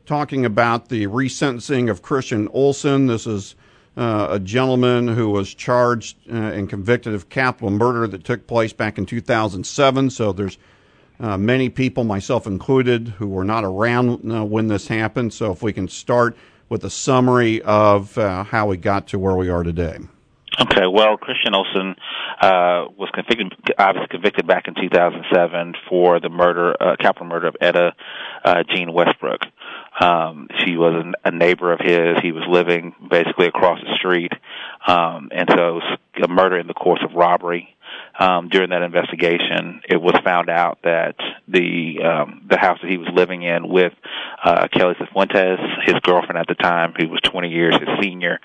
talking about the resentencing of Christian Olson. This is a gentleman who was charged and convicted of capital murder that took place back in 2007. So there's many people, myself included, who were not around when this happened. So if we can start with a summary of how we got to where we are today. Okay, well, Christian Olson was convicted back in 2007 for the capital murder of Etta Jean Westbrook. She was a neighbor of his. He was living basically across the street, and so it was a murder in the course of robbery. During that investigation, it was found out that the house that he was living in with Kelly Cifuentes, his girlfriend at the time, who was 20 years his senior,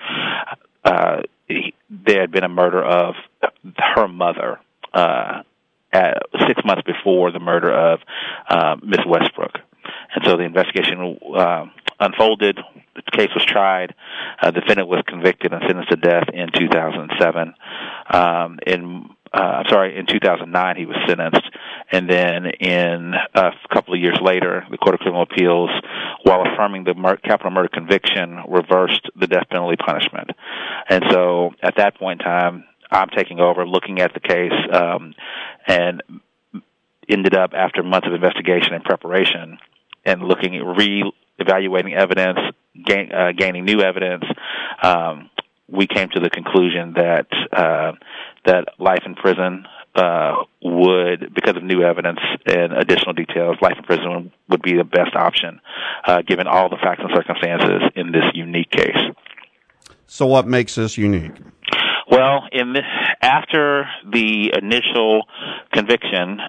there had been a murder of her mother 6 months before the murder of Miss Westbrook. And so the investigation unfolded. The case was tried. The defendant was convicted and sentenced to death in 2007. In 2009 he was sentenced, and then in a couple of years later, the Court of Criminal Appeals, while affirming the capital murder conviction, reversed the death penalty punishment. And so at that point in time, I'm taking over, looking at the case, and ended up, after months of investigation and preparation, and looking at re-evaluating evidence, gaining new evidence, we came to the conclusion that life in prison would, because of new evidence and additional details, life in prison would be the best option, given all the facts and circumstances in this unique case. So what makes this unique? Well, after the initial conviction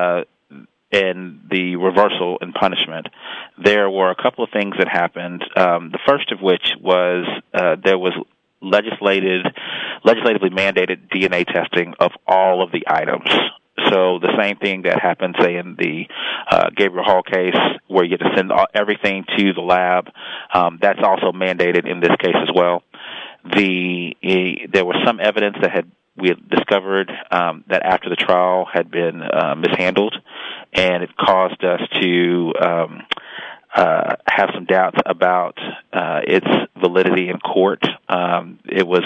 and the reversal in punishment, there were a couple of things that happened. The first of which was there was legislatively mandated DNA testing of all of the items. So the same thing that happened, say, in the Gabriel Hall case, where you get to send everything to the lab, that's also mandated in this case as well. There was some evidence that we had discovered that after the trial had been mishandled, and it caused us to have some doubts about its validity in court. It was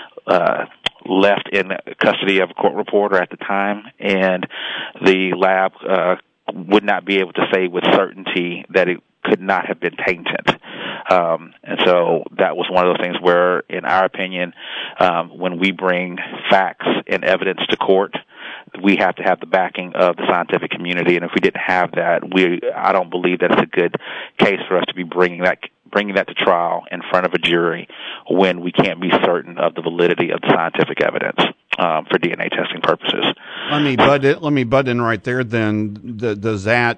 left in custody of a court reporter at the time, and the lab would not be able to say with certainty that it could not have been tainted. And so that was one of those things where, in our opinion, when we bring facts and evidence to court, we have to have the backing of the scientific community, and if we didn't have that, I don't believe that it's a good case for us to be bringing that to trial in front of a jury when we can't be certain of the validity of the scientific evidence for DNA testing purposes. Let me butt in right there. Then does that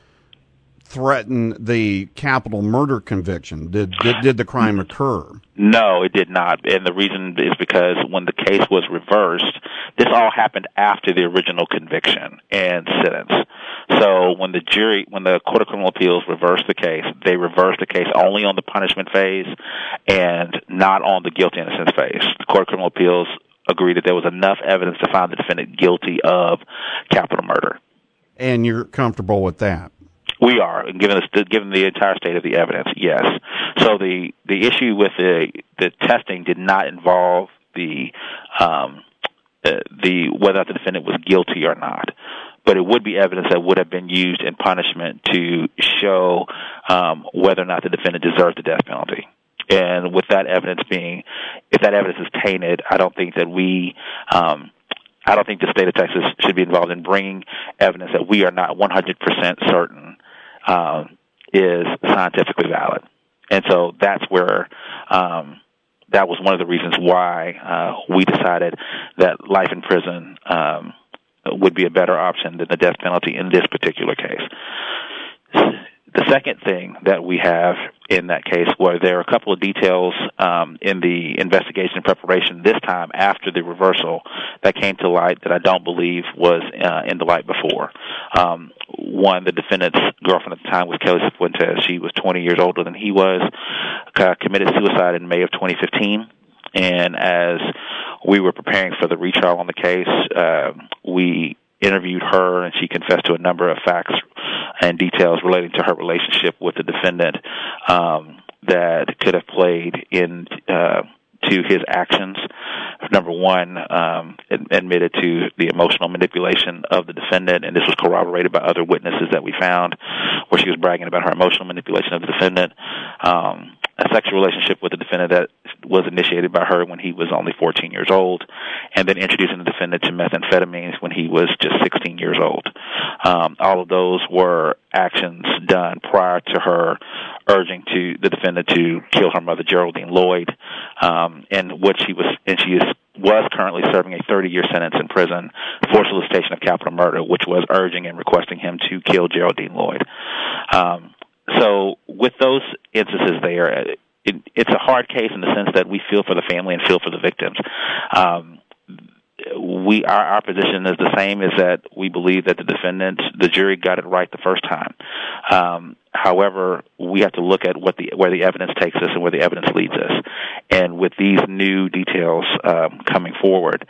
threaten the capital murder conviction? Did the crime occur? No, it did not. And the reason is because when the case was reversed, this all happened after the original conviction and sentence. So when the Court of Criminal Appeals reversed the case, they reversed the case only on the punishment phase and not on the guilty innocence phase. The Court of Criminal Appeals agreed that there was enough evidence to find the defendant guilty of capital murder. And you're comfortable with that? We are, given the entire state of the evidence, yes. So the issue with the testing did not involve the whether or not the defendant was guilty or not, but it would be evidence that would have been used in punishment to show whether or not the defendant deserved the death penalty. And with that evidence if that evidence is tainted, I don't think that I don't think the state of Texas should be involved in bringing evidence that we are not 100% certain is scientifically valid. And so that's where that was one of the reasons why we decided that life in prison would be a better option than the death penalty in this particular case. The second thing that we have in that case were there are a couple of details in the investigation and preparation this time after the reversal that came to light that I don't believe was in the light before. One, the defendant's girlfriend at the time was Kelly Cifuentes. She was 20 years older than he was, committed suicide in May of 2015. And as we were preparing for the retrial on the case, we interviewed her, and she confessed to a number of facts and details relating to her relationship with the defendant that could have played in to his actions. Number one, admitted to the emotional manipulation of the defendant, and this was corroborated by other witnesses that we found, where she was bragging about her emotional manipulation of the defendant. A sexual relationship with the defendant that was initiated by her when he was only 14 years old, and then introducing the defendant to methamphetamines when he was just 16 years old. All of those were actions done prior to her urging to the defendant to kill her mother, Geraldine Lloyd, and she was currently serving a 30-year sentence in prison for solicitation of capital murder, which was urging and requesting him to kill Geraldine Lloyd. So with those instances there, it's a hard case in the sense that we feel for the family and feel for the victims. Our position is the same, is that we believe that the jury got it right the first time. However, we have to look at where the evidence takes us and where the evidence leads us. And with these new details coming forward,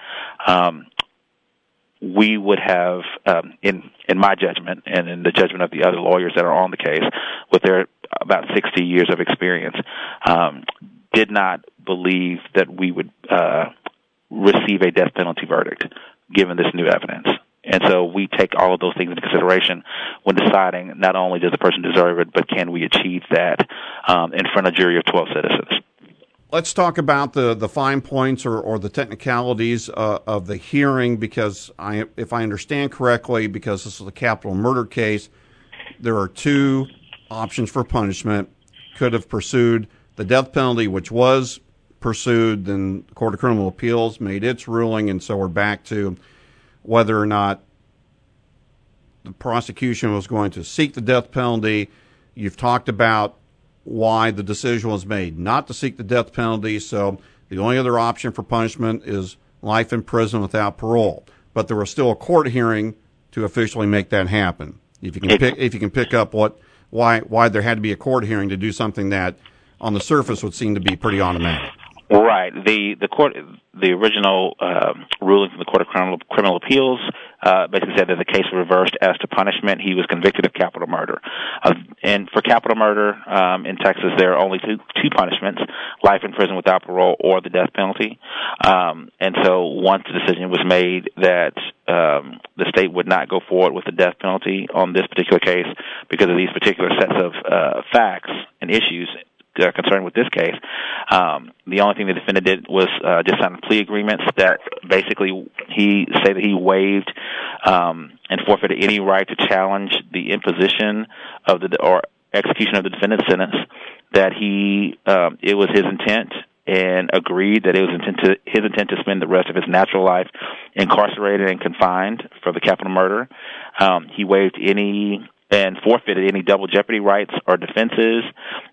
we would have, in my judgment and in the judgment of the other lawyers that are on the case, with their about 60 years of experience, did not believe that we would receive a death penalty verdict given this new evidence. And so we take all of those things into consideration when deciding not only does the person deserve it, but can we achieve that in front of a jury of 12 citizens. Let's talk about the fine points or the technicalities of the hearing, because if I understand correctly, because this is a capital murder case, there are two options for punishment. Could have pursued the death penalty, which was pursued, then the Court of Criminal Appeals made its ruling, and so we're back to whether or not the prosecution was going to seek the death penalty. You've talked about why the decision was made not to seek the death penalty, so the only other option for punishment is life in prison without parole. But there was still a court hearing to officially make that happen. If you can pick up why there had to be a court hearing to do something that on the surface would seem to be pretty automatic. Right. The original ruling from the Court of Criminal Appeals basically said that the case was reversed as to punishment. He was convicted of capital murder. And for capital murder in Texas, there are only two punishments, life in prison without parole or the death penalty. And so once the decision was made that the state would not go forward with the death penalty on this particular case because of these particular sets of facts and issues concerned with this case, the only thing the defendant did was just sign plea agreements that basically he said that he waived and forfeited any right to challenge the imposition of or execution of the defendant's sentence, that it was his intent, and agreed that it was his intent to spend the rest of his natural life incarcerated and confined for the capital murder. He waived any and forfeited any double jeopardy rights or defenses,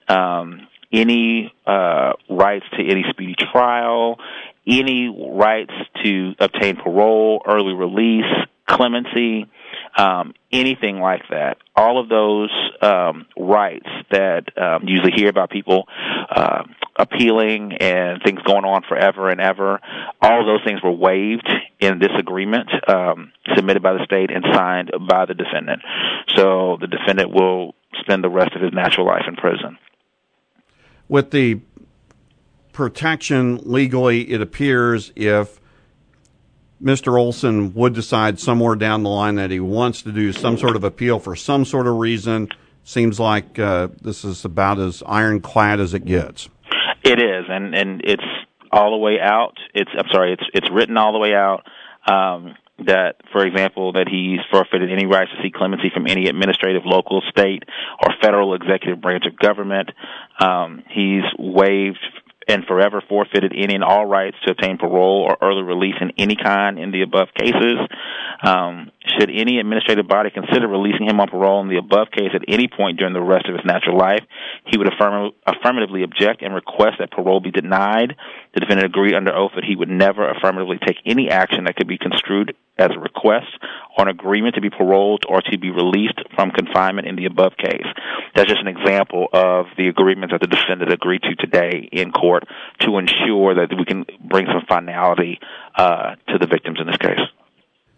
any rights to any speedy trial, any rights to obtain parole, early release, clemency, anything like that. All of those rights that you usually hear about people appealing and things going on forever and ever, all of those things were waived in this agreement submitted by the state and signed by the defendant. So the defendant will spend the rest of his natural life in prison. With the protection legally, it appears if Mr. Olson would decide somewhere down the line that he wants to do some sort of appeal for some sort of reason, seems like this is about as ironclad as it gets. It is, and it's all the way out. It's written all the way out. That, for example, that he's forfeited any rights to seek clemency from any administrative, local, state, or federal executive branch of government. He's waived and forever forfeited any and all rights to obtain parole or early release in any kind in the above cases. Should any administrative body consider releasing him on parole in the above case at any point during the rest of his natural life, he would affirmatively object and request that parole be denied. The defendant agreed under oath that he would never affirmatively take any action that could be construed as a request or an agreement to be paroled or to be released from confinement in the above case. That's just an example of the agreements that the defendant agreed to today in court to ensure that we can bring some finality to the victims in this case.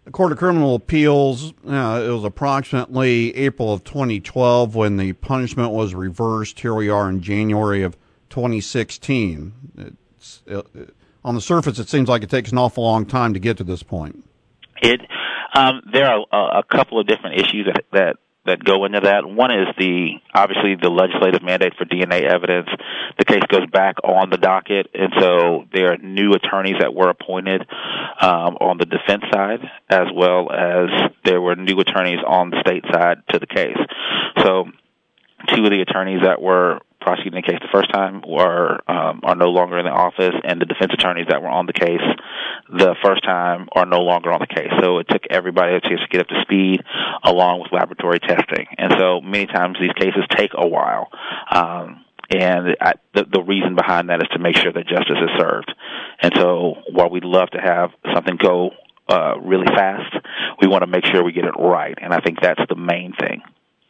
The Court of Criminal Appeals, it was approximately April of 2012 when the punishment was reversed. Here we are in January of 2016. On the surface, it seems like it takes an awful long time to get to this point. There are a couple of different issues that go into that. One is obviously the legislative mandate for DNA evidence. The case goes back on the docket, and so there are new attorneys that were appointed on the defense side, as well as there were new attorneys on the state side to the case. So two of the attorneys that were prosecuting the case the first time are no longer in the office, and the defense attorneys that were on the case the first time are no longer on the case. So it took everybody a chance to get up to speed, along with laboratory testing. And so many times these cases take a while. The reason behind that is to make sure that justice is served. And so while we'd love to have something go really fast, we want to make sure we get it right. And I think that's the main thing.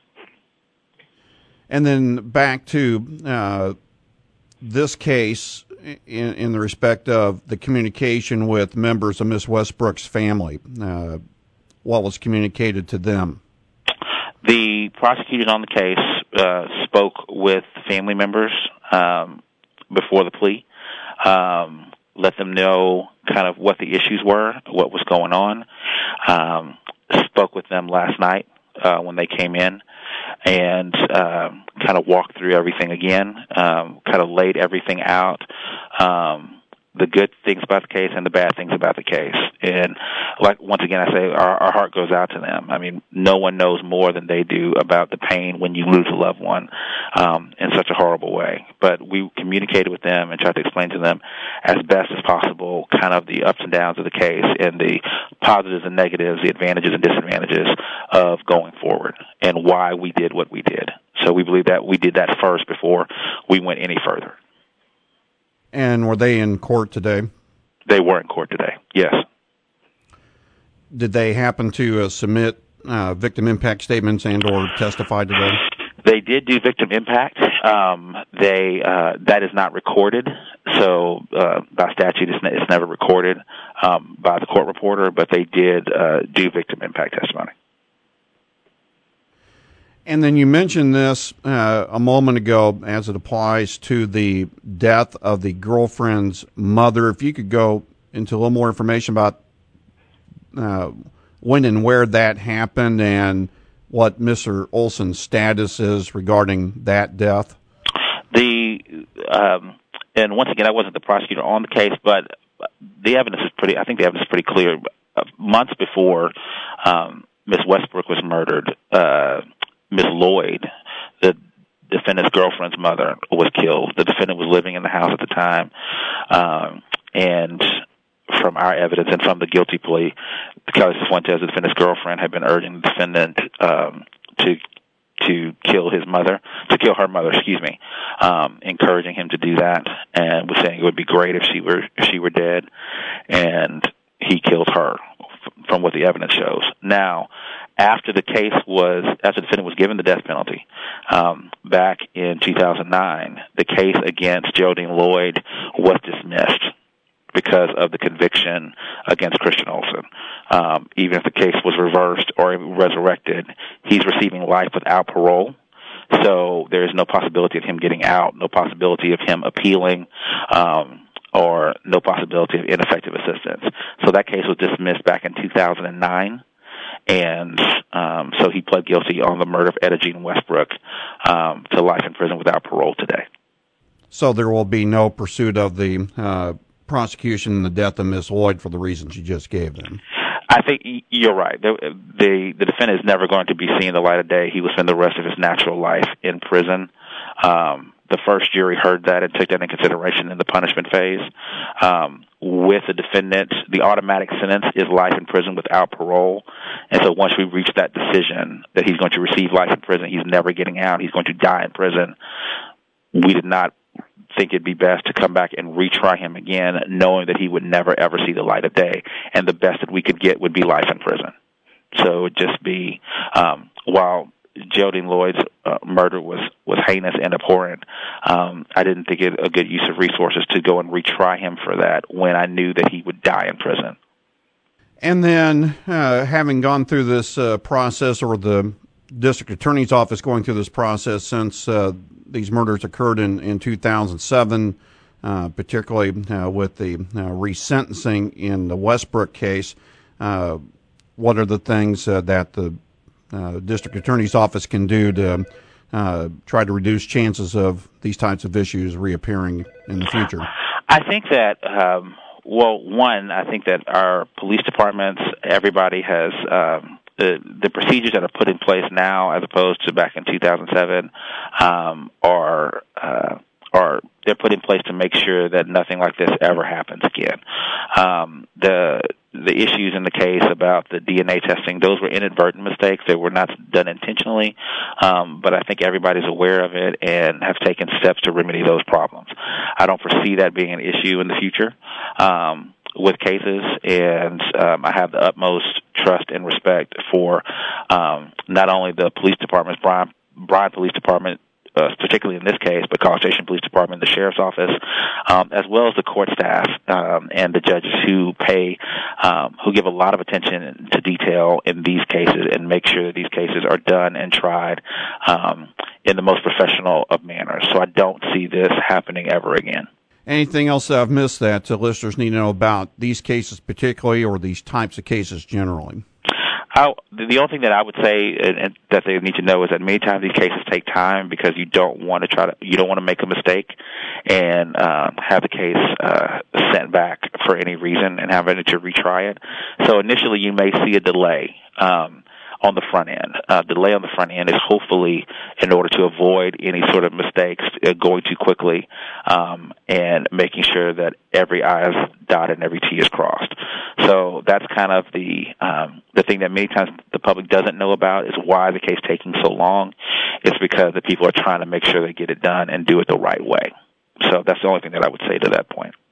And then back to this case in the respect of the communication with members of Ms. Westbrook's family. What was communicated to them? The prosecutors on the case spoke with family members before the plea, let them know kind of what the issues were, what was going on. Spoke with them last night when they came in, and kind of walked through everything again, kind of laid everything out, the good things about the case and the bad things about the case. And like, once again, I say our heart goes out to them. I mean, no one knows more than they do about the pain when you lose a loved one in such a horrible way. But we communicated with them and tried to explain to them as best as possible kind of the ups and downs of the case and the positives and negatives, the advantages and disadvantages of going forward and why we did what we did. So we believe that we did that first before we went any further. And were they in court today? They were in court today, yes. Did they happen to submit victim impact statements and or testify today? They did do victim impact. That is not recorded, so by statute it's never recorded by the court reporter, but they did do victim impact testimony. And then you mentioned this a moment ago as it applies to the death of the girlfriend's mother. If you could go into a little more information about when and where that happened and what Mr. Olson's status is regarding that death. And once again, I wasn't the prosecutor on the case, but the evidence is pretty. I think the evidence is pretty clear. Months before Ms. Westbrook was murdered, Ms. Lloyd, the defendant's girlfriend's mother, was killed. The defendant was living in the house at the time, and from our evidence and from the guilty plea, Kelly Cifuentes, the defendant's girlfriend, had been urging the defendant to kill her mother, encouraging him to do that, and was saying it would be great if she were dead, and he killed her, from what the evidence shows. Now, after the defendant was given the death penalty back in 2009, the case against Geraldine Lloyd was dismissed because of the conviction against Christian Olson. Even if the case was reversed or resurrected, he's receiving life without parole. So there is no possibility of him getting out, no possibility of him appealing, or no possibility of ineffective assistance. So that case was dismissed back in 2009. And so he pled guilty on the murder of Etta Jean Westbrook to life in prison without parole today. So there will be no pursuit of the prosecution and the death of Ms. Lloyd for the reasons you just gave them? I think you're right. The defendant is never going to be seeing the light of day. He will spend the rest of his natural life in prison. The first jury heard that and took that into consideration in the punishment phase. With the defendant, the automatic sentence is life in prison without parole. And so once we reach that decision that he's going to receive life in prison, he's never getting out, he's going to die in prison, we did not think it'd be best to come back and retry him again, knowing that he would never, ever see the light of day. And the best that we could get would be life in prison. So it would just be, while Geraldine Lloyd's murder was heinous and abhorrent, I didn't think it a good use of resources to go and retry him for that when I knew that he would die in prison. And then, having gone through this process, or the district attorney's office going through this process since these murders occurred in 2007, particularly with the resentencing in the Westbrook case, what are the things that the district attorney's office can do to try to reduce chances of these types of issues reappearing in the future? I think that, one, I think that our police departments, everybody has the procedures that are put in place now, as opposed to back in 2007, they're put in place to make sure that nothing like this ever happens again. The issues in the case about the DNA testing, those were inadvertent mistakes. They were not done intentionally, but I think everybody's aware of it and have taken steps to remedy those problems. I don't foresee that being an issue in the future with cases, and I have the utmost trust and respect for not only the police departments, Bryan Police Department, particularly in this case, but College Station Police Department, the Sheriff's Office, as well as the court staff and the judges who give a lot of attention to detail in these cases and make sure that these cases are done and tried in the most professional of manners. So I don't see this happening ever again. Anything else that I've missed that listeners need to know about these cases particularly, or these types of cases generally? The only thing that I would say and that they need to know is that many times these cases take time because you don't want to make a mistake and have the case sent back for any reason and having to retry it. So initially you may see a delay on the front end. Delay on the front end is hopefully in order to avoid any sort of mistakes going too quickly and making sure that every I is dotted and every T is crossed. So that's kind of the thing that many times the public doesn't know about, is why the case taking so long. It's because the people are trying to make sure they get it done and do it the right way. So that's the only thing that I would say to that point.